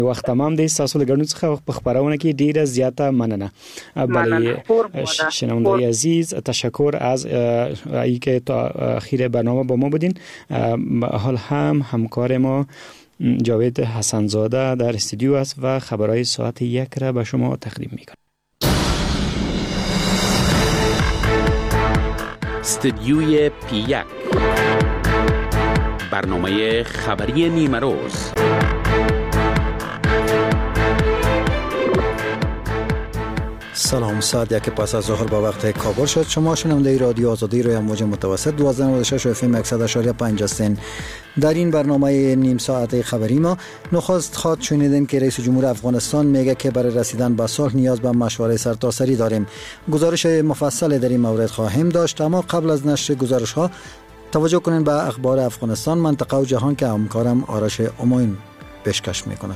وخت تمام دی تاسو له ګڼو څخه په خبرونه کې ډیره زیاته مننه. بله شنوندگان عزیز تشکر از ای که تا اخیر برنامه با ما بودین. حال هم همکار ما جاوید حسنزاده در استودیو است و خبرهای ساعت 1 را به شما تقدیم میکنه. استودیوی پی 1 برنامه خبری نیمه روز. سلام، ساعت 1 پس از ظهر با وقت کابل شد. شما شنونده رادیو آزادی روی موج متوسط 1296 اف ام 100.5 هستین. در این برنامه نیم ساعته خبری ما نخست خواد شنیدین که رئیس جمهور افغانستان میگه که برای رسیدن به صلح نیاز به مشورت سرتاسری داریم. گزارش مفصل در این مورد خواهیم داشت، اما قبل از نشر گزارش ها توجه کنین به اخبار افغانستان، منطقه و جهان که همکارم آرش اماین پیشکش میکند.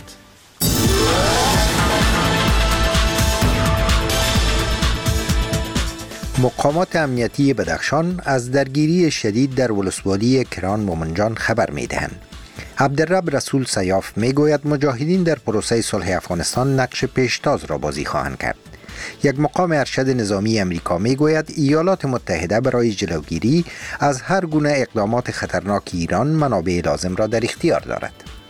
مقامات امنیتی بدخشان از درگیری شدید در ولسوالی کران مومنجان خبر می‌دهند. عبدالرب رسول سیاف میگوید مجاهدین در پروسه صلح افغانستان نقش پیشتاز را بازی خواهند کرد. یک مقام ارشد نظامی امریکا میگوید ایالات متحده برای جلوگیری از هر گونه اقدامات خطرناک ایران منابع لازم را در اختیار دارد.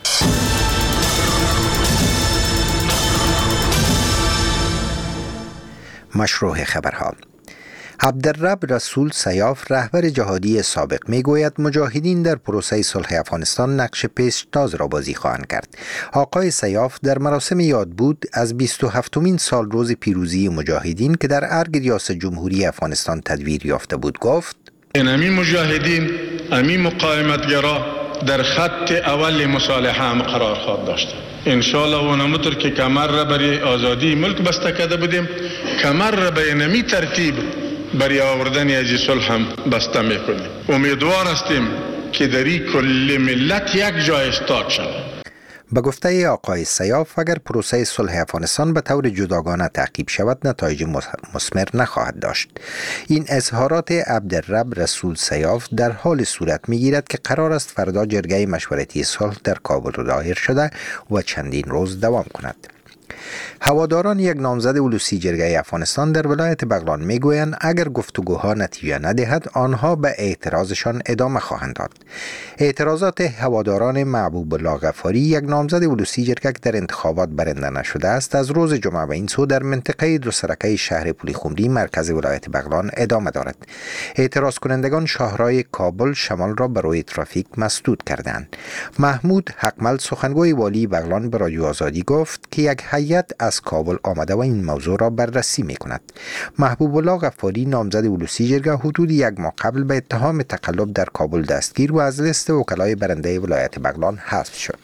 مشروع خبرها. عبدالرب رسول سیاف رهبر جهادی سابق میگوید مجاهدین در پروسه صلح افغانستان نقش پیشتاز را بازی خواهند کرد. آقای سیاف در مراسم یاد بود از 27مین سال روز پیروزی مجاهدین که در ارگ ریاست جمهوری افغانستان تدویر یافته بود گفت: امی مجاهدین، امی مقاومتگرا در خط اول مصالحه هم قرار خواهد داشت. انشالله و نمطور که کمر را برای آزادی ملک بسته کرده بودیم، کمر را به نمی ترتیب برای آوردن از صلح هم بسته میکنیم. امیدوار هستیم که در این کل ملت یک جای استاد شود. به گفته آقای سیاف اگر پروسه صلح افغانستان به طور جداگانه تعقیب شود نتایج مثمر نخواهد داشت. این اظهارات عبدالرب رسول سیاف در حال صورت میگیرد که قرار است فردا جرگه مشورتی صلح در کابل دایر شده و چندین روز دوام کند. هواداران یک نامزد اولوسی جرگه افغانستان در ولایت بغلان میگویند اگر گفتگوها نتیجه ندهد آنها به اعتراضشان ادامه خواهند داد. اعتراضات هواداران محبوب الله غفاری، یک نامزد اولوسی جرگه که در انتخابات برنده نشده است، از روز جمعه به این سو در منطقه دو سرکه شهر پولیخمری مرکز ولایت بغلان ادامه دارد. اعتراض کنندگان شاهراه کابل شمال را برای ترافیک مسدود کردند. محمود حقمل سخنگوی والی بغلان به رادیو آزادی گفت که یک هیئت از کابل آمده و این موضوع را بررسی می کند. محبوب الله غفاری نامزد اولوسی جرگه حدود یک ماه قبل به اتهام تقلب در کابل دستگیر و از لیست وکلای برنده ولایت بغلان حذف شد.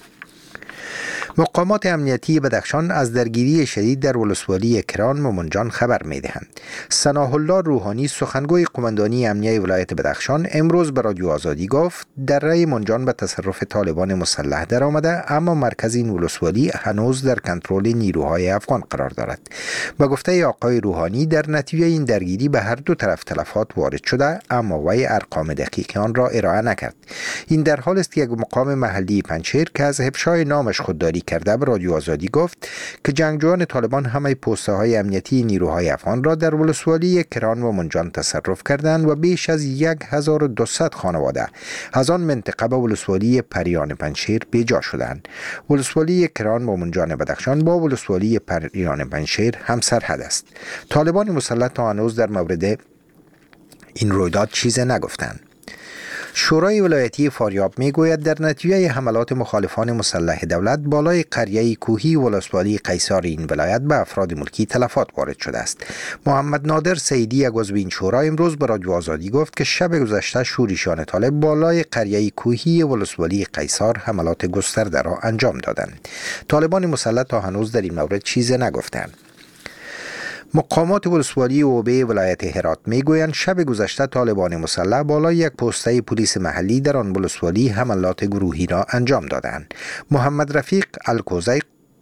مقامات امنیتی بدخشان از درگیری شدید در ولسوالی کران مومنجان خبر می‌دهند. ثناء الله روحانی سخنگوی قماندانی امنیه ولایت بدخشان امروز به رادیو آزادی گفت دره منجان به تصرف طالبان مسلح در آمده، اما مرکز این ولسوالی هنوز در کنترل نیروهای افغان قرار دارد. به گفته آقای روحانی در نتیجه این درگیری به هر دو طرف تلفات وارد شده، اما وی ارقام دقیق آن را ارائه نکرد. این در حال است که یک مقام محلی پنجشیر که از افشای نامش خودداری کرده به رادیو آزادی گفت که جنگجویان طالبان همه پوسته های امنیتی نیروهای افغان را در ولسوالی کران و منجان تصرف کردند و بیش از 1200 خانواده از آن منطقه به ولسوالی پریان پنجشیر بیجا شدند. ولسوالی کران و منجان بدخشان با ولسوالی پریان پنجشیر همسرحد است. طالبان مسلح تا هنوز در مورد این رویداد چیزی نگفتند. شورای ولایتی فاریاب میگوید در نتیجه حملات مخالفان مسلح دولت بالای قریه کوهی ولسوالی قیصار این ولایت به افراد ملکی تلفات وارد شده است. محمد نادر سیدی یک عضو این شورا امروز به رادیو آزادی گفت که شب گذشته شورشیان طالب بالای قریه کوهی ولسوالی قیصار حملات گسترده را انجام دادند. طالبان مسلح تا هنوز در این مورد چیزی نگفتند. مقامات ولسوالی اوبه ولایت هرات میگویند شب گذشته طالبان مسلح بالای یک پسته پلیس محلی در آن ولسوالی حملات گروهی را انجام دادند. محمد رفیق الکوزی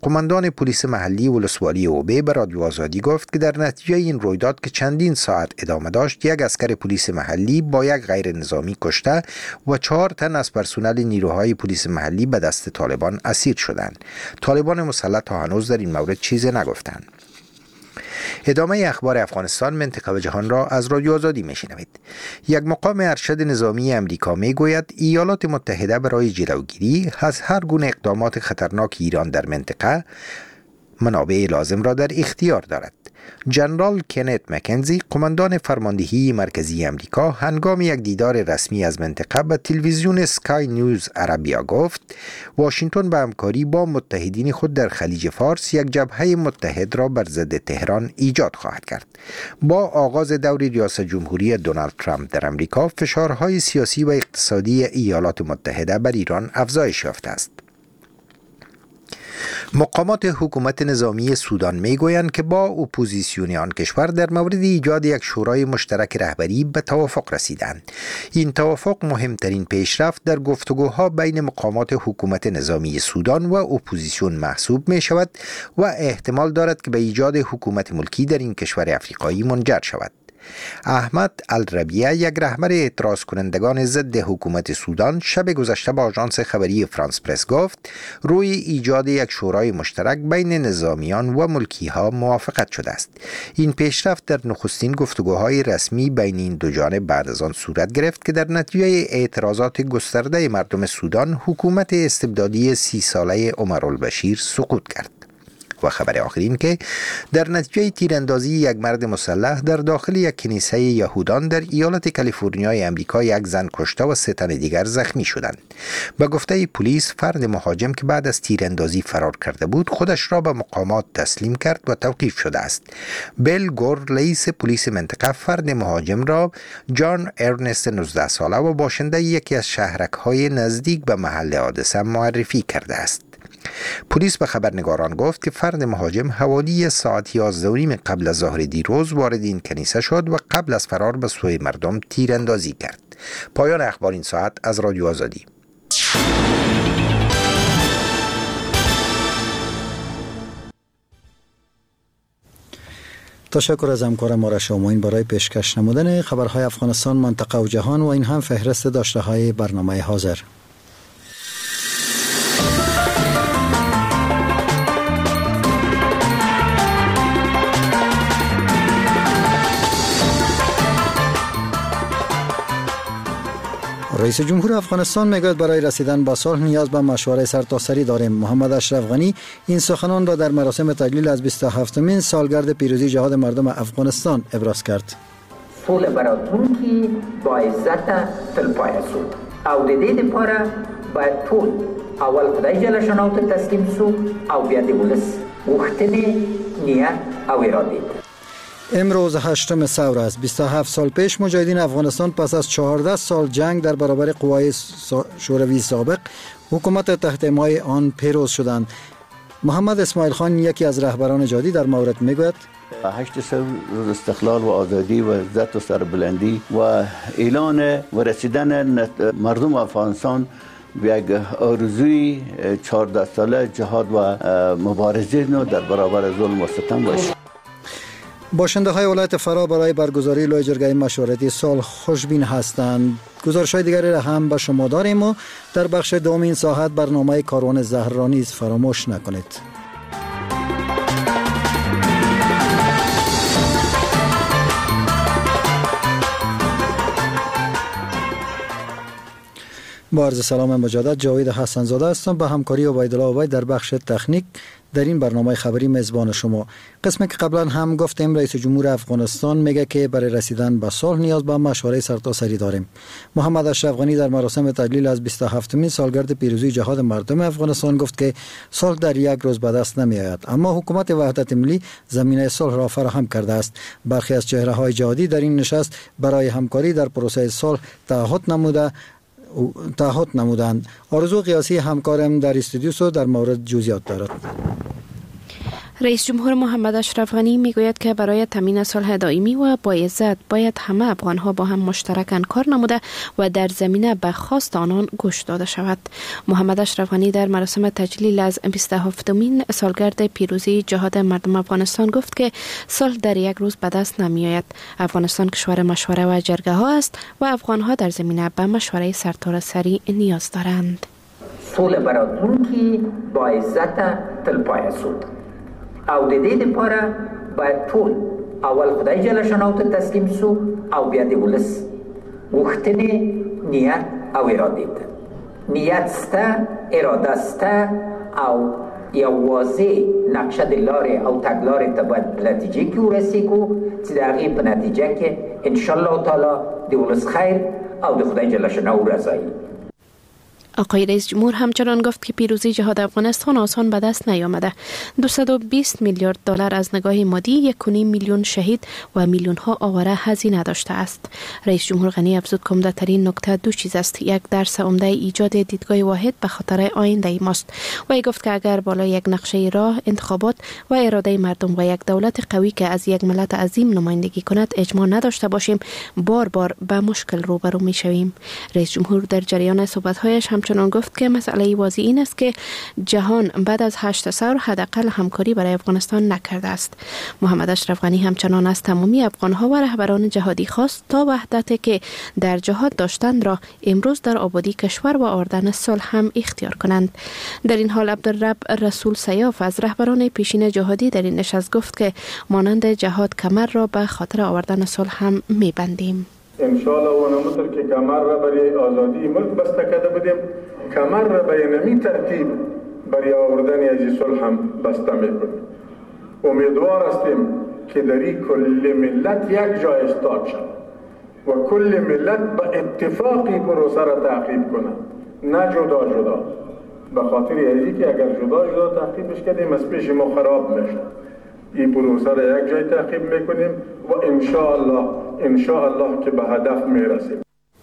قماندان پلیس محلی ولسوالی اوبه به رادیو آزادی گفت که در نتیجه این رویداد که چندین ساعت ادامه داشت، یک اسکر پلیس محلی با یک غیر نظامی کشته و 4 تن از پرسنل نیروهای پلیس محلی به دست طالبان اسیر شدند. طالبان مسلح تا هنوز در این مورد چیزی نگفتند. ادامه اخبار افغانستان، منطقه و جهان را از رادیو آزادی میشنوید. یک مقام ارشد نظامی امریکا میگوید ایالات متحده برای جلوگیری از هر گونه اقدامات خطرناک ایران در منطقه منابع لازم را در اختیار دارد. جنرال کنت مکنزی، قماندان فرماندهی مرکزی امریکا، هنگام یک دیدار رسمی از منطقه به تلویزیون سکای نیوز عربیا گفت واشنگتن به همکاری با متحدین خود در خلیج فارس یک جبهه متحد را بر ضد تهران ایجاد خواهد کرد. با آغاز دور ریاست جمهوری دونالد ترامپ در امریکا، فشارهای سیاسی و اقتصادی ایالات متحده بر ایران افزایش یافته است. مقامات حکومت نظامی سودان میگویند که با اپوزیسیون آن کشور در مورد ایجاد یک شورای مشترک رهبری به توافق رسیدند. این توافق مهمترین پیشرفت در گفتگوها بین مقامات حکومت نظامی سودان و اپوزیسیون محسوب می شود و احتمال دارد که به ایجاد حکومت ملکی در این کشور افریقایی منجر شود. احمد الربیع، یک رهبر اعتراض کنندگان ضد حکومت سودان، شب گذشته با آژانس خبری فرانس پرس گفت روی ایجاد یک شورای مشترک بین نظامیان و ملکی ها موافقت شده است. این پیشرفت در نخستین گفتگوهای رسمی بین این دو جانب بعد از آن صورت گرفت که در نتیجه اعتراضات گسترده مردم سودان، حکومت استبدادی 30 ساله عمرالبشیر سقوط کرد. و خبر آخرین که در نتیجه تیراندازی یک مرد مسلح در داخل یک کنیسه یهودان در ایالت کالیفرنیای امریکا، یک زن کشته و 3 تن دیگر زخمی شدند. به گفته پلیس، فرد مهاجم که بعد از تیراندازی فرار کرده بود، خودش را به مقامات تسلیم کرد و توقیف شده است. بیل گور، رئیس پلیس منطقه، فرد مهاجم را جان ارنست 19 ساله و باشنده یکی از شهرک‌های نزدیک به محل حادثه معرفی کرده است. پلیس به خبرنگاران گفت که فرد مهاجم حوالی ساعت 11:30 قبل از ظهر دیروز وارد این کنیسه شد و قبل از فرار به سوی مردم تیراندازی کرد. پایان اخبار این ساعت از رادیو آزادی. تشکر از همکار ما شاموین برای پیشکش نمودن خبرهای افغانستان، منطقه و جهان و این هم فهرست داشته‌های برنامه حاضر. رئیس جمهور افغانستان میگوید برای رسیدن به صلح نیاز به مشورت سرتاسری داریم. محمد اشرف غنی این سخنان را در مراسم تجلیل از 27مین سالگرد پیروزی جهاد مردم افغانستان ابراز کرد. صلح براتونکی با عزت تلپای سود او د دې لپاره باید ټول اول خدای جل شانه ته تسلیم سو او بیا د ولس غوښتنې نیت او اراده. امروز 8 ثور است. 27 سال پیش مجاهدین افغانستان پس از 14 سال جنگ در برابر قوای شوروی سابق، حکومت تحت حمایت آن پیروز شدند. محمد اسماعیل خان، یکی از رهبران جهادی، در مورد میگوید 8 ثور روز استقلال و آزادی و عزت و سربلندی و اعلان و رسیدن مردم افغانستان به یک آرزوی 14 ساله جهاد و مبارزه در برابر ظلم و ستم باشد. باشنده های ولایت فرا برای برگزاری لوی جرگه مشورتی صلح خوشبین هستند. گزارش های دیگری را هم به شما داریم و در بخش دومین ساعت برنامه کاروان زهر را نیز فراموش نکنید. با عرض سلام مجدد، جاوید حسن زاده هستم. به همکاری عبیدالله عبید در بخش تکنیک در این برنامه خبری میزبان شما. قسمی که قبلا هم گفتیم، رئیس جمهور افغانستان میگه که برای رسیدن به صلح نیاز به مشورت سرتاسری داریم. محمد اشرف غنی در مراسم تجلیل از 27مین سالگرد پیروزی جهاد مردم افغانستان گفت که صلح در یک روز به دست نمی آید، اما حکومت وحدت ملی زمینه صلح را فراهم کرده است. برخی از چهره های جهادی در این نشست برای همکاری در پروسه صلح تعهد نمودند. آرزو قیاسی همکارم در استودیو در مورد جزئیات دارد. رئیس جمهور محمد اشرف غنی میگوید که برای تامین صلح دائمی و باعزت باید همه افغانها با هم مشترکاً کار نموده و در زمینه به خواست آنان گوش داده شود. محمد اشرف غنی در مراسم تجلیل از 27مین سالگرد پیروزی جهاد مردم افغانستان گفت که صلح در یک روز به دست نمی آید. افغانستان کشور مشوره و جرگه ها است و افغانها در زمینه به مشوره سرتاسری نیاز دارند. صلح براتونکی باعزت تلپای سود او د دې لپاره باید ټول اول خدای جل شانه ته تسلیم سو او بیا د ولس غوښتنې نیت او اراده ته نیت سته اراده سته او یوازې نقشه د لارې او تګلارې ته باید په نتیجه کې ورسیږو چې د هغې په نتیجه کې انشاءالله تعالی د ولس خیر او د خدای جل شانه رضایي. آقای رئیس جمهور همچنان گفت که پیروزی جهاد افغانستان آسان به دست نیامده. 220 میلیارد دلار از نگاه مادی، 1.5 میلیون شهید و میلیون ها آواره هزینه داشته است. رئیس جمهور غنی افزود که عمده ترین نکته دو چیز است. یک، درس عمده ایجاد دیدگاه واحد به خاطر آینده ماست. و گفت که اگر بالای یک نقشه راه انتخابات و اراده مردم و یک دولت قوی که از یک ملت عظیم نمایندگی کند اجماع نداشته باشیم، بار بار به مشکل روبرو می شویم. رئیس جمهور در جریان صحبت‌هایش همچنان گفت که مسئله واضح این است که جهان بعد از 8 ثور حداقل همکاری برای افغانستان نکرده است. محمد اشرف غنی همچنان از تمامی افغان‌ها و رهبران جهادی خواست تا وحدتی که در جهاد داشتند را امروز در آبادی کشور و آوردن صلح هم اختیار کنند. در این حال عبدالرب رسول سیاف از رهبران پیشین جهادی در این نشست گفت که مانند جهاد کمر را به خاطر آوردن صلح هم می‌بندیم. انشاءالله و نمتر که کمر را برای آزادی ملک بسته کرده بودیم، کمر را به نمی ترتیب برای آوردن از صلح هم بسته میکنیم. امیدوار هستیم که دری کل ملت یک جای استاد شد و کل ملت به اتفاقی پروسه را تعقیب کنه، نه جدا جدا. به خاطر ازی که اگر جدا جدا تعقیبش کردیم از پیش ما خراب میشه. این پروسه را یک جای تعقیب میکنیم و انشاءالله که به هدف میرسیم.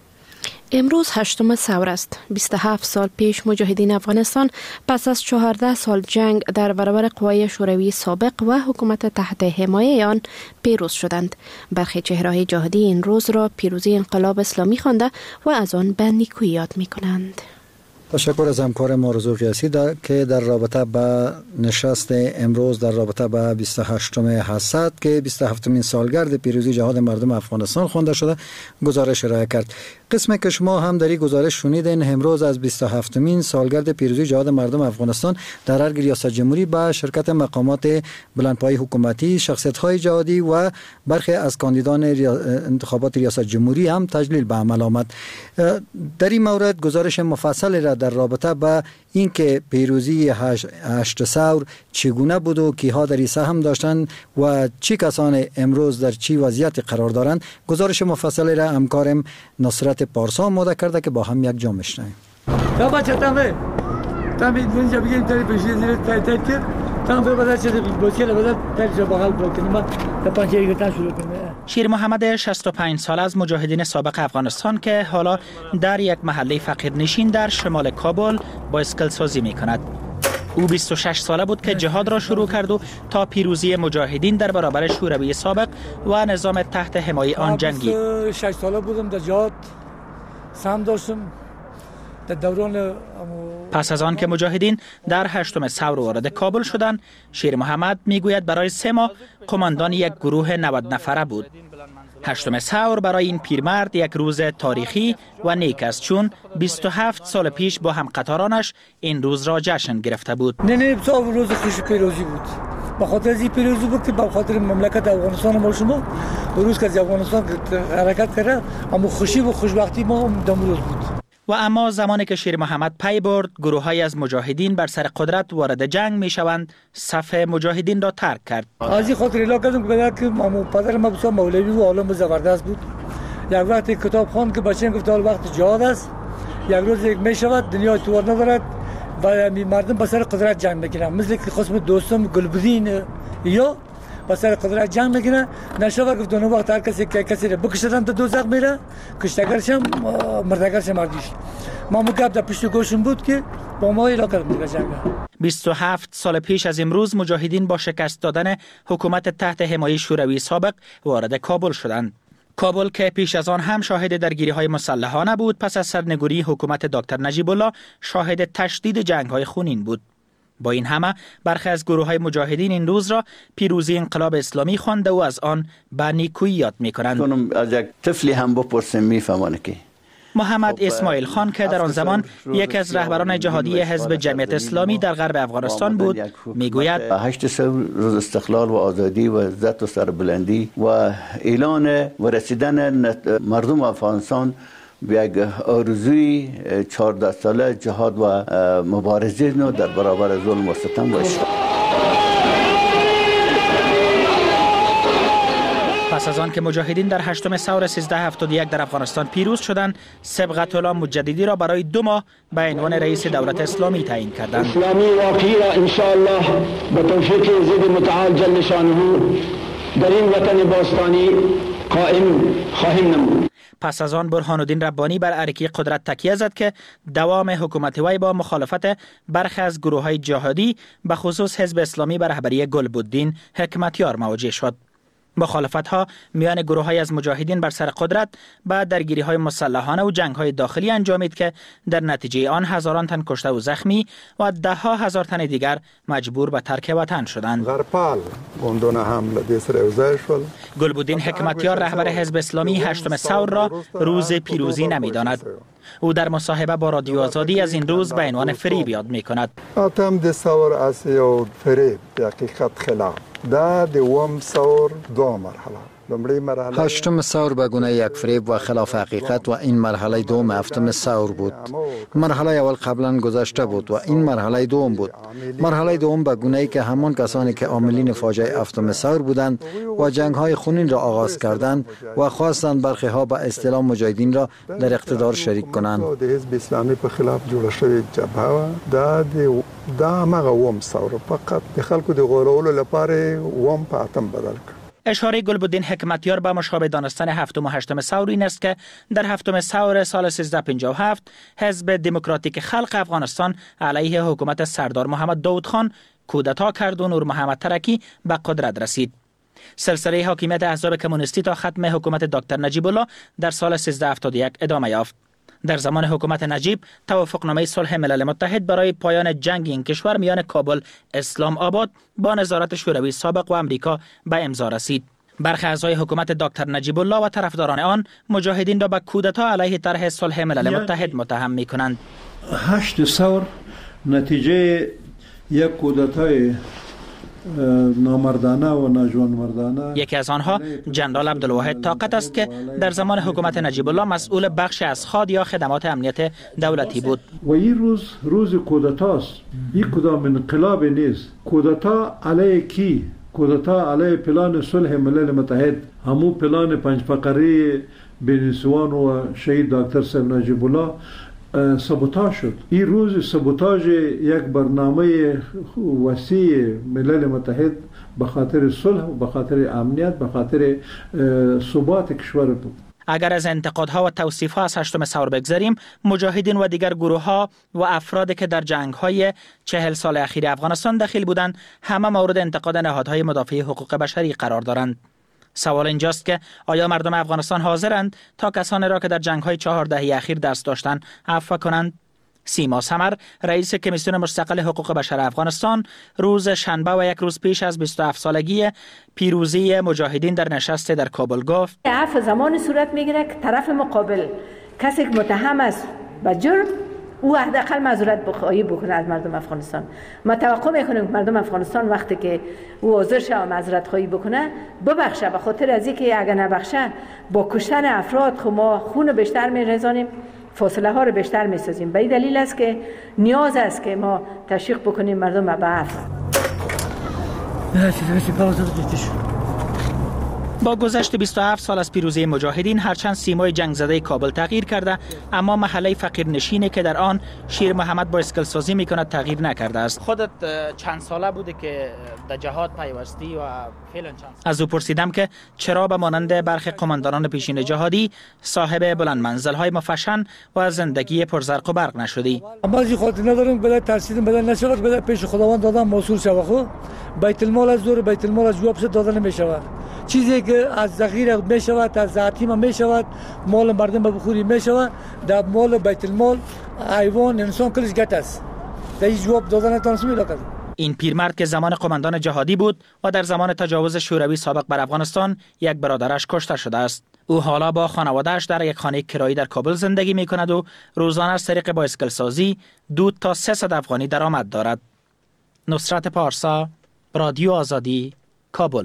امروز 8 ثور است. 27 سال پیش مجاهدین افغانستان پس از 14 سال جنگ در برابر قوای شوروی سابق و حکومت تحت حمایه آن پیروز شدند. برخی چهره‌های جهادی این روز را پیروزی انقلاب اسلامی خوانده و از آن به نیکویی یاد می‌کنند. تشکر از همکار ما رضا قیاسی که در رابطه با نشست امروز در رابطه با 28 حسد که 27مین سالگرد پیروزی جهاد مردم افغانستان خوانده شده گزارش ارائه کرد. قسمی که شما هم در این گزارش شنیدین، امروز از 27مین سالگرد پیروزی جهاد مردم افغانستان در ارگ ریاست جمهوری با شرکت مقامات بلندپایه حکومتی، شخصیت‌های جهادی و برخی از کاندیدان انتخابات ریاست جمهوری هم تجلیل به عمل آمد. در این مورد گزارش مفصل را در رابطه با اینکه پیروزی 8 ثور چگونه بود و کیها در این سهم داشتند و چی کسان امروز در چی وضعیت قرار دارند، گزارش مفصل را همکارم نصرت پارسا آماده کرده که با هم یک جا میشنویم. تا بچه تامه اینجا بگیم تری پیشی زیر تایید کرد تام به بدل شده بوچل بدل تری بغل بکنیم تا پنجه گرفتن شروع کنیم. شیر محمد 65 سال از مجاهدین سابق افغانستان که حالا در یک محله فقیرنشین در شمال کابل با اسکل سازی می کند. او 26 ساله بود که جهاد را شروع کرد و تا پیروزی مجاهدین در برابر شوروی سابق و نظام تحت حمایه آن جنگید. 26 ساله بودم در جهاد سهم داشتم در دوران. پس از آن که مجاهدین در 8 ثور وارد کابل شدند، شیر محمد میگوید برای 3 ماه قماندان یک گروه 90 نفره بود. 8 ثور برای این پیرمرد یک روز تاریخی و نیک است، چون 27 سال پیش با همقطارانش این روز را جشن گرفته بود. نه روز خوش پیروزی بود. به خاطر از این پیروزی بود که به خاطر مملکت افغانستان ما شما روز که از افغانستان حرکت کرده، اما خوشی و خوشبختی ما دم روز بود. و اما زمانی که شیر محمد پی برد گروه‌های از مجاهدین بر سر قدرت وارد جنگ می‌شوند، صف مجاهدین را ترک کرد. از این خاطر اعلام کردم که پدر ما بسیار مولوی و عالم زبردست بود. یک وقت کتاب خوان که بچه‌ام گفت حال وقت جهاد است، یک روز یک میشود دنیا توار ندارد و مردم به سر قدرت جنگ می‌کنند. مثل که خصم دوستم گلبدین یا به سر قدرت جنگ میکنه، نشود گفت اون وقت هر کسی را بکشتن تا دوزخ میره، کشتگرشم مردگرشم مردیش. ما مکب در پشت گوشم بود که با ما علاقه میگه جنگ. 27 سال پیش از امروز مجاهدین با شکست دادن حکومت تحت حمایت شوروی سابق وارد کابل شدند. کابل که پیش از آن هم شاهد درگیری‌های مسلحانه بود، پس از سرنگونی حکومت دکتر نجیب الله شاهد تشدید جنگ‌های خونین بود. با این همه برخی از گروه‌های مجاهدین این روز را پیروزی انقلاب اسلامی خوانده و از آن به نیکویی یاد می‌کنند. از یک طفلی هم بپرسیم میفهمونه که محمد اسماعیل خان که در آن زمان یکی از رهبران جهادی حزب جمعیت اسلامی در غرب افغانستان بود میگوید 8 روز استقلال و آزادی و عزت و سربلندی و اعلان و رسیدن مردم افغانستان به یک آرزوی 14 ساله جهاد و مبارزه در برابر ظلم و ستم باشه. پس از آن که مجاهدین در 8 ثور 1371 در افغانستان پیروز شدند، صبغت الله مجددی را برای 2 ماه به عنوان رئیس دولت اسلامی تعیین کردند. اسلامی واقعی را ان شاء الله به توفیق ضد متعال جل شانه در این وطن باستانی قائم خواهیم نمود. پس از آن برهان الدین ربانی بر اریکی قدرت تکیه زد که دوام حکومت وی با مخالفت برخی از گروه‌های جهادی به خصوص حزب اسلامی به رهبری گلبدین حکمتیار مواجه شد. مخالفت‌ها میان گروه‌های از مجاهدین بر سر قدرت به درگیری‌های مسلحانه و جنگ‌های داخلی انجامید که در نتیجه آن هزاران تن کشته و زخمی و ده‌ها هزار تن دیگر مجبور به ترک وطن شدند. گلبدین حکمتیار رهبر حزب اسلامی 8 ثور را روز پیروزی نمی‌داند. او در مصاحبه با رادیو آزادی از این روز به عنوان فریب یاد می‌کند. اتم ثور از یو فریب حقیقت خلاف دا دوم ثور 2 مرحله. 8 ثور به گونه یک فریب و خلاف حقیقت و این مرحله دوم 7 ثور بود. مرحله اول قبلا گذشته بود و این مرحله دوم بود. مرحله دوم به گونه ای که همان کسانی که عاملین فاجعه 7 ثور بودند و جنگ های خونین را آغاز کردند و خواستند برخی ها به اصطلاح مجاهدین را در اقتدار شریک کنند. حزب اسلامی په خلاف جوړ شوی جبهه دا مغه وم ثور فقط د خلکو د غولولو لپاره وم په اتم بدل کړ. اشاره گلبدین حکمتیار به مشابه دانستن 7 و 8 ثور این است که در 7 ثور سال 1357 حزب دموکراتیک خلق افغانستان علیه حکومت سردار محمد داود خان کودتا کرد و نور محمد ترکی به قدرت رسید. سلسله حاکمیت احزاب کمونیستی تا ختم حکومت دکتر نجیب الله در سال 1371 ادامه یافت. در زمان حکومت نجیب توافقنامه صلح ملل متحد برای پایان جنگ این کشور میان کابل اسلام آباد با نظارت شوروی سابق و امریکا به امضا رسید. برخی اعضای حکومت دکتر نجیب الله و طرفداران آن مجاهدین را به کودتا علیه طرح صلح ملل متحد متهم می‌کنند. 8 ثور نتیجه یک کودتای نامردانه و ناجوانمردانه. یکی از آنها جنرال عبدالواحد طاقت است که در زمان حکومت نجیب الله مسئول بخش از خاد یا خدمات امنیت دولتی بود. و این روز کودتاست. این کدام انقلاب نیست. کودتا علیه کی؟ کودتا علیه پلان صلح ملل متحد، همون پلان 5 فقره بنسوان و شهید دکتر صاحب نجیب الله سابوتاژ شد. این روز سابوتاژ یک برنامه وسیع ملل متحد به خاطر صلح و به خاطر امنیت، به خاطر ثبات کشور بود. اگر از انتقادها و توصیفها از 8 ثور بگذاریم، مجاهدین و دیگر گروه‌ها و افرادی که در جنگ‌های 40 سال اخیر افغانستان دخیل بودند، همه مورد انتقاد نهادهای مدافع حقوق بشری قرار دارند. سوال اینجاست که آیا مردم افغانستان حاضرند تا کسانی را که در جنگ‌های 4 دهه اخیر دست داشتند عفو کنند؟ سیما سمر، رئیس کمیسیون مستقل حقوق بشر افغانستان، روز شنبه و یک روز پیش از 27 سالگی پیروزی مجاهدین در نشست در کابل گفت: عفو زمان صورت میگیره که طرف مقابل کسی که متهم است به جرم او حداقل معذرت بخواهی بکنه از مردم افغانستان. ما توقع میکنیم که مردم افغانستان وقتی که او حاضر شه و معذرت خواهی بکنه ببخشه، به خاطر از اینکه اگر نبخشه با کشتن افراد خو ما خون بیشتر میریزانیم، فاصله ها رو بیشتر میسازیم. به این دلیل است که نیاز است که ما تشویق بکنیم مردم به عفو. با گذشت 27 سال از پیروزی مجاهدین، هرچند سیمای جنگ زده کابل تغییر کرده، اما محله فقیرنشینی که در آن شیر محمد با اسکل سازی میکند تغییر نکرده است. خودت چند ساله بوده که در جهاد پیوستی و فعلا چند ساله؟ از او پرسیدم که چرا به مانند برخی قماندانان پیشین جهادی صاحب بلند منزل‌های مفشن و زندگی پرزرق و برق نشدی؟ بعضی خاطر ندارم، بلا ترسیدم بلا نشود، بلا پیش خداوند دادم مسئول شوم. بیت المال از دور بیت المال از جواب دادن نمیشود. چیزی که از ذخیره میشود، از ذاتیم میشود، مال مردم به بخوری میشود، در مال بیت المال حیوان انسان کلش گت است. در این جواب دادن تانسمی لکن. این پیرمرد که زمان قماندان جهادی بود و در زمان تجاوز شوروی سابق بر افغانستان یک برادرش کشته شده است. او حالا با خانواده‌اش در یک خانه کرایی در کابل زندگی می‌کند و روزانه از طریق بایسکل سازی 2 تا 300 افغانی درآمد دارد. نصرت پارسا، رادیو آزادی، کابل.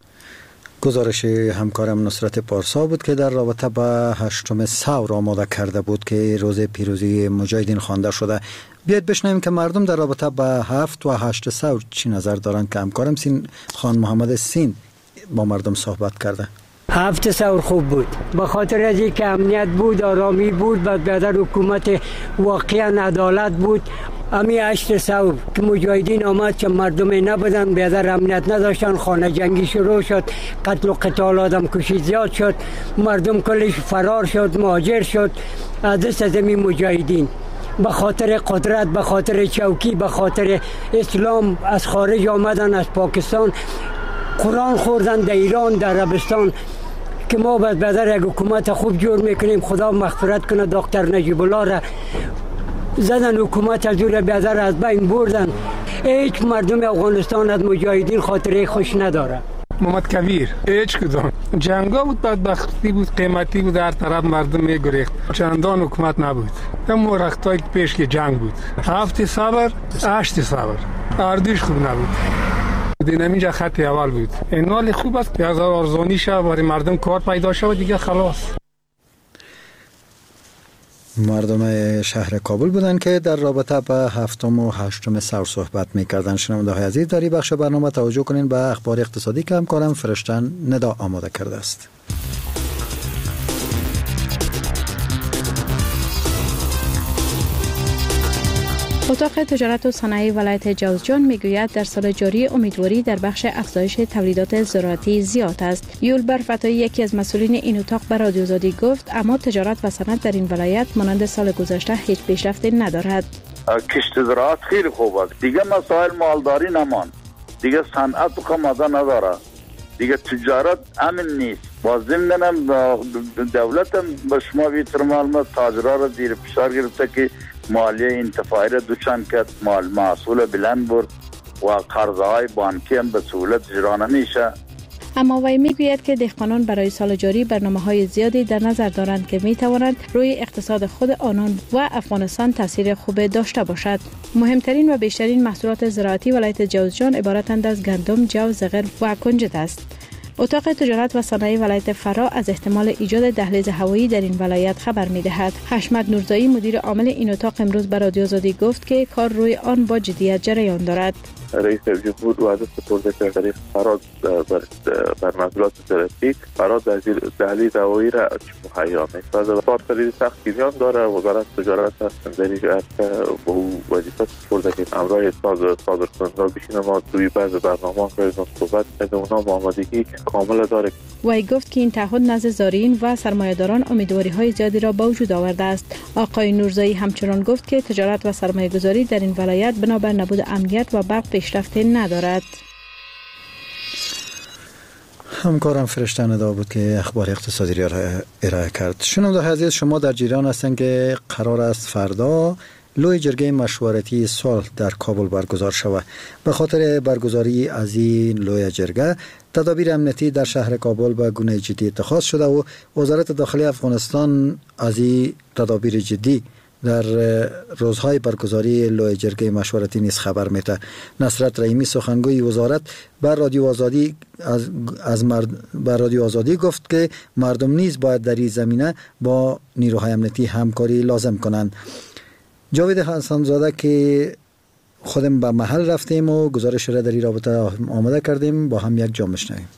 گزارش همکارم نصرت پارسا بود که در رابطه با 8 ثور آماده کرده بود که روز پیروزی مجاهدین خوانده شده. بیاید بشنویم که مردم در رابطه با 7 و 8 ثور چی نظر دارند که همکارم خان محمد سین با مردم صحبت کرده. 7 ثور خوب بود، به خاطر از اینکه امنیت بود، آرامی بود، بعد در حکومت واقعا عدالت بود. امی 8 ثور که مجاهدین آمد که مردم نبودن، بیادر امنیت نداشتن، خانه جنگی شروع شد، قتل و قتال، آدم کشی زیاد شد، مردم کلش فرار شد، مهاجر شد از دست از امی مجاهدین. به خاطر قدرت، به خاطر چوکی، به خاطر اسلام از خارج آمدن، از پاکستان قرآن خوردن، در ایران، در عربستان، که ما باید بدر یک حکومت خوب جور میکنیم. خدا مغفرت کنه دکتر نجیب الله را زدن، حکومت از دور بدر از بین بردن. هیچ مردم افغانستان از مجاهدین خاطره خوش نداره. محمد کبیر هیچ کدام جنگا بود، بدبختی بود، قیمتی بود، در طرف مردم میگریخت، چندان حکومت نبود. اما رختای پیش که جنگ بود. 7 ثور 8 ثور اردوش خوب نبود. اینجا خط اول بود. این حال خوب است که از ارزانی شه برای مردم کار پیدا شه و دیگه خلاص. مردم شهر کابل بودند که در رابطه با 7 و 8 ثور صحبت می‌کردند. شنونده‌های عزیز، در این بخش برنامه توجه کنین به اخبار اقتصادی که همکارم فرشتن ندا آماده کرده است. اتاق تجارت و صنایع ولایت جوزجان میگوید در سال جاری امیدواری در بخش افزایش تولیدات زراعتی زیاد است. یولبر فتایی یکی از مسئولین این اتاق به رادیو آزادی گفت اما تجارت و صنعت در این ولایت مانند سال گذشته هیچ پیشرفتی ندارد. کشت زراعت خیلی خوب است. دیگه مسائل مالداری نمان. دیگه صنعت خماده نداره. دیگه تجارت امن نیست. باز ضمناً دولت هم به شما بیتر معلومات تاجرها را زیر فشار گرفته که مالیه انتفاعی را دوچند کرد، محصول بلند برد و قرضهای بانکی هم به سهولت اجرا نمیشه. اما وی میگوید که دهقانان برای سال جاری برنامه‌های زیادی در نظر دارند که میتوانند روی اقتصاد خود آنان و افغانستان تاثیر خوب داشته باشد. مهمترین و بیشترین محصولات زراعتی ولایت جوزجان عبارتند از گندم، جو، زغال و کنجد است. اتاق تجارت و صنایع ولایت فرا از احتمال ایجاد دهلیز هوایی در این ولایت خبر می‌دهد. حشمت نورزایی مدیر عامل این اتاق امروز به رادیو آزادی گفت که کار روی آن با جدیت جریان دارد. رئیس جمهور وعده سپرده که در فرا بر محصولات زراعتی فرا دهلیز هوایی را مهیا می‌سازد. کارکرد سخت جریان داره. وزارت تجارت در این جهت با وظیفه سپرده که امرای صادرکننده بشینه ما توی بعض برنامه‌ها روزانه صحبت کرده اونا آمادگی کامل داره. وی گفت که این تعهد نزد زارعین و سرمایه‌داران امیدواری‌های زیادی را به وجود آورده است. آقای نورزایی همچنان گفت که تجارت و سرمایه‌گذاری در این ولایت بنابر نبود امنیت و برق پیشرفتی ندارد. همکارم فرشته ندا بود که اخبار اقتصادی را ارائه کرد. شنونده‌های عزیز، شما در جریان هستند که قرار است فردا لوی جرگه مشورتی صلح در کابل برگزار شود. به خاطر برگزاری از این لوی جرگه تدابیر امنیتی در شهر کابل به گونه جدی اتخاذ شده و وزارت داخلی افغانستان از این تدابیر جدی در روزهای برگزاری لوی جرگه مشورتی نیز خبر میده. نصرت رحیمی سخنگوی وزارت بر رادیو آزادی گفت که مردم نیز باید در این زمینه با نیروهای امنیتی همکاری لازم کنند. جاوید حسن‌زاده که خودم به محل رفتیم و گزارش را در این رابطه آماده کردیم، با هم یک جا بشنویم.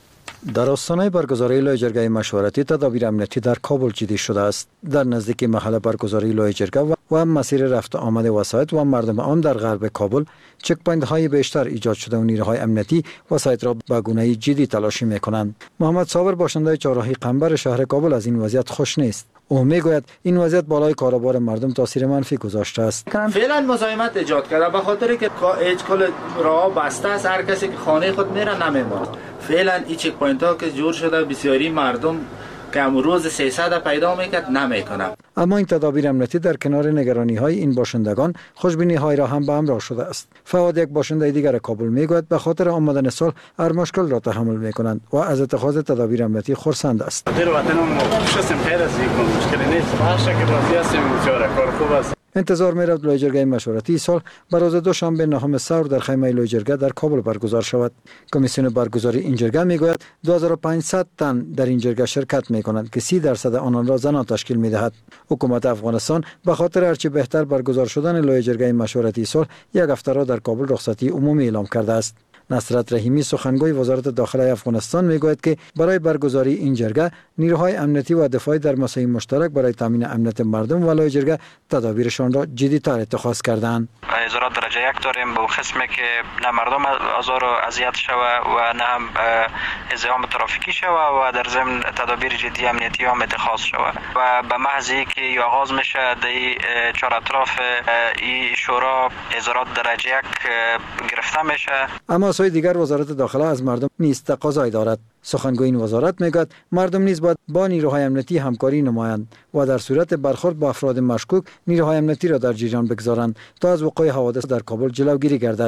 در آستانه برگزاری لای جرگه مشورتی تدابیر امنیتی در کابل جدی شده است. در نزدیک محل برگزاری لای جرگه و مسیر رفت آمد وسایط و مردم عام در غرب کابل چک پوینت های بیشتر ایجاد شده و نیروهای امنیتی وسایط را به گونه جدی تلاشی میکنند. محمد صابر باشنده چهارراهی قنبر شهر کابل از این وضعیت خوش نیست. او میگوید این وضعیت بالای کاروبار مردم تاثیر منفی گذاشته است. فعلا مزاحمت ایجاد کرده به خاطر که هیچ کل راه بسته است، هر کسی که خانه خود میره نمیمونه. فعلا این چک پوینت ها که جور شده بسیاری مردم که روز 300 پیدا میکرد نمیکنه. اما این تدابیر امنیتی در کنار نگرانی های این باشندگان خوشبینی های را هم به همراه شده است. فواد یک باشنده دیگر کابل میگوید به خاطر آمدن صلح هر مشکل را تحمل میکنند و از اتخاذ تدابیر امنیتی خرسند است. در وطنم شستم خیر است، مشکلی نیست. هر شکل راضی هستیم، کار خوب است. انتظار می‌رفت لای جرگه مشورتی سال بر روز دوشنبه نهم ثور در خیمه لای جرگه در کابل برگزار شود. کمیسیون برگزاری این جرگه میگوید 2500 تن در این جرگه شرکت میکنند که 30% آنان را زنان تشکیل میدهد. حکومت افغانستان به خاطر هرچی بهتر برگزار شدن لای جرگه مشورتی صلح یک هفته را در کابل رخصتی عمومی اعلام کرده است. نصرت رحیمی سخنگوی وزارت داخله افغانستان میگوید که برای برگزاری این جرگه نیروهای امنیتی و دفاعی در مساعی مشترک برای تامین امنیت مردم و لای جرگه تدابیرشان را جدی‌تر اتخاذ کردند. ازارات درجه 1 داریم به قسمی که نه مردم آزار و اذیت شوه و نه هم ازدحام ترافیکی شوه و در ضمن تدابیر جدی امنیتی هم اتخاذ شوه و به محض اینکه آغاز میشه در چهار اطراف این شورا ازارات درجه 1 گرفته میشه. اما سوی دیگر وزارت داخله از مردم نیز تقاضای دارد. سخنگوی این وزارت میگوید مردم نیز باید با نیروهای امنیتی همکاری نمایند و در صورت برخورد با افراد مشکوک نیروهای امنیتی را در جریان بگذارند تا از وقوع حوادث در کابل جلوگیری گردد.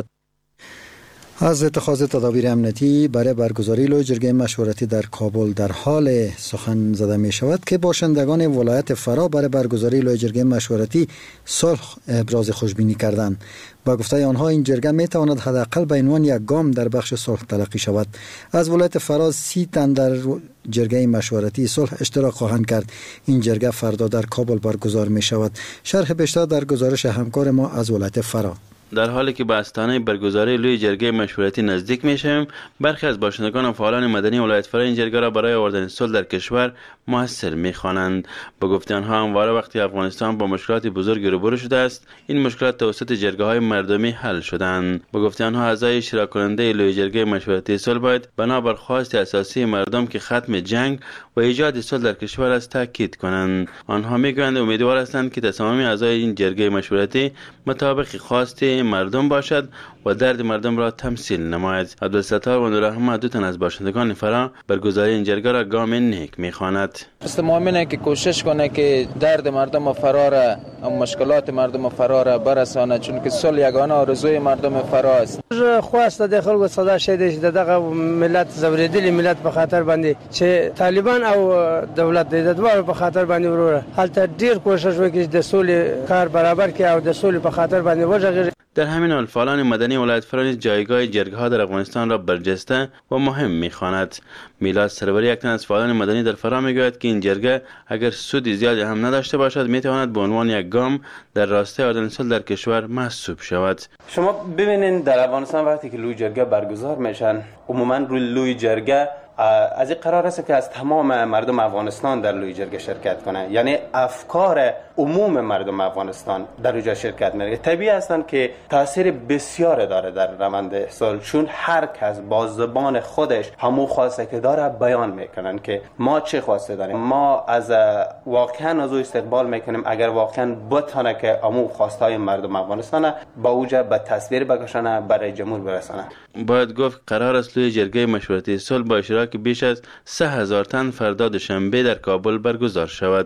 از اتخاذ تدابیر امنیتی برای برگزاری لای جرگه مشورتی در کابل در حال سخن زده می شود که باشندگان ولایت فرا برای برگزاری لای جرگه مشورتی صلح ابراز خوشبینی کردند. با گفته آنها این جرگه می تواند حداقل به عنوان یک گام در بخش صلح تلقی شود. از ولایت فرا 30 تن در جرگه مشورتی صلح اشتراک خواهند کرد. این جرگه فردا در کابل برگزار می شود. شرح بیشتر در گزارش همکار ما از ولایت فرا. در حالی که به آستانه برگزاری لوی جرگه مشورتی نزدیک میشیم، برخی از باشندگان و فعالان مدنی ولایت فرا این جرگه را برای آوردن صلح در کشور موثر می‌خوانند. با گفته آنها همواره وقتی افغانستان با مشکلات بزرگ روبرو شده است، این مشکلات توسط جرگه‌های مردمی حل شدند. با گفته آنها اعضای اشتراک کننده لوی جرگه مشورتی صلح باید بنابر خواست اساسی مردم که ختم جنگ و ایجاد صلح در کشور است تاکید کنند. آنها میگویند امیدوار هستند که تصامیم اعضای این جرگه مشورتی مطابق خواست مردم باشد و درد مردم را تمثیل نماید. عبدالستار و نوررحمت دو تن از باشندگان فرا برگزاری این جرگه را گام نیک می‌خواند. مؤمنه که کوشش کنه که درد مردم فرا را، مشکلات مردم فرا را برسانه، چون که صلح یگانه آرزوی مردم فرا است. خواست د خلکو صدا شیدش دغه ملت زوریدلی ملت په خاطر باندې چې طالبان او دولت د دوه په خاطر باندې وروره حالت ډیر کوشش وکړي د صلح کار برابر کړي او د صلح په خاطر باندې وژغوري. در همین حال فعالان مدنی ولایت فرا جایگاه جرگه ها در افغانستان را برجسته و مهم می‌خواند. میلاد سروری یک تن از فعالان مدنی در فرا میگوید که این جرگه اگر سود زیادی هم نداشته باشد میتواند به عنوان یک گام در راستای آوردن صلح در کشور محسوب شود. شما ببینید در افغانستان وقتی که لوی جرگه برگزار میشن، عموما روی لوی جرگه از این قرار است که از تمام مردم افغانستان در لوی جرگه شرکت کنند، یعنی افکار عموم مردم افغانستان در اونجا شرکت می‌کنند. طبیعی هستند که تاثیر بسیار داره در روند صلح، چون هر کس با زبان خودش همو خواسته که داره بیان میکنن که ما چه خواسته داریم. ما از واقعا از او استقبال میکنیم اگر واقعا بتونه که همو خواستهای مردم افغانستان با اوجه به تصویر بکشانه برای جمهور برسانه. باید گفت قرار است لوی جرگه مشورتی صلح با اشتراک بیش از 3000 تن فردا دوشنبه در کابل برگزار شود.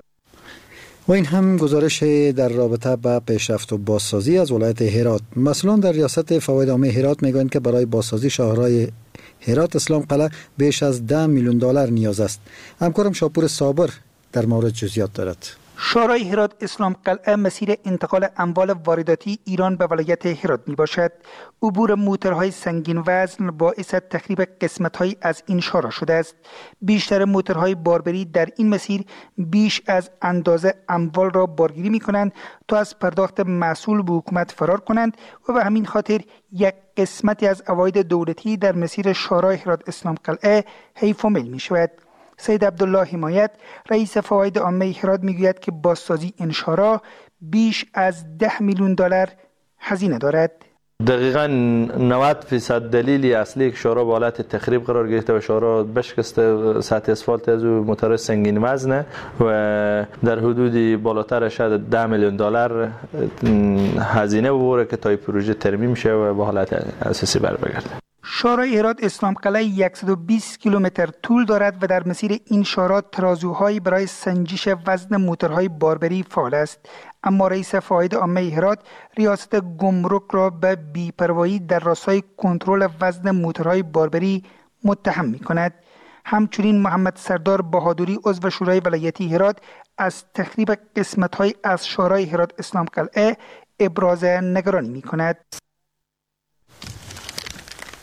و این هم گزارش در رابطه با پیشرفت و بازسازی از ولایت هرات. مسئولان در ریاست فواید عامه هرات میگویند که برای بازسازی شاهراه هرات اسلام قلعه بیش از $10 میلیون نیاز است. همکارم شاپور صابر در مورد جزئیات دارد. شورای هرات اسلام قلعه مسیر انتقال اموال وارداتی ایران به ولایت هرات می باشد. عبور موتورهای سنگین وزن باعث تخریب قسمت‌های از این شورا شده است. بیشتر موتورهای باربری در این مسیر بیش از اندازه اموال را بارگیری می کنند تا از پرداخت محصول به حکومت فرار کنند و به همین خاطر یک قسمتی از عواید دولتی در مسیر شورای هرات اسلام قلعه حیف و میل می شود. سید عبدالله حمایت رئیس فواید عامه هرات میگوید که بازسازی این شورا بیش از 10 میلیون دلار هزینه دارد. دقیقاً 90% دلیلی اصلی که شورا به حالت تخریب قرار گرفته و شورا بشکسته سطح اسفالت از موتور سنگین وزنه و در حدود بالاتر شاید 10 میلیون دلار هزینه ببره که تا پروژه ترمیم شه و به حالت اساسی برگرده. شورای هرات اسلام قلعه 120 کیلومتر طول دارد و در مسیر این شورا ترازوهایی برای سنجش وزن موتورهای باربری فعال است. اما رئیس فواید عامه هرات ریاست گمرک را به بی‌پروایی در راستای کنترل وزن موتورهای باربری متهم می‌کند. همچنین محمد سردار بهادری عضو شورای ولایتی هرات از تخریب قسمت‌های از شورای هرات اسلام قلعه ابراز نگرانی می‌کند.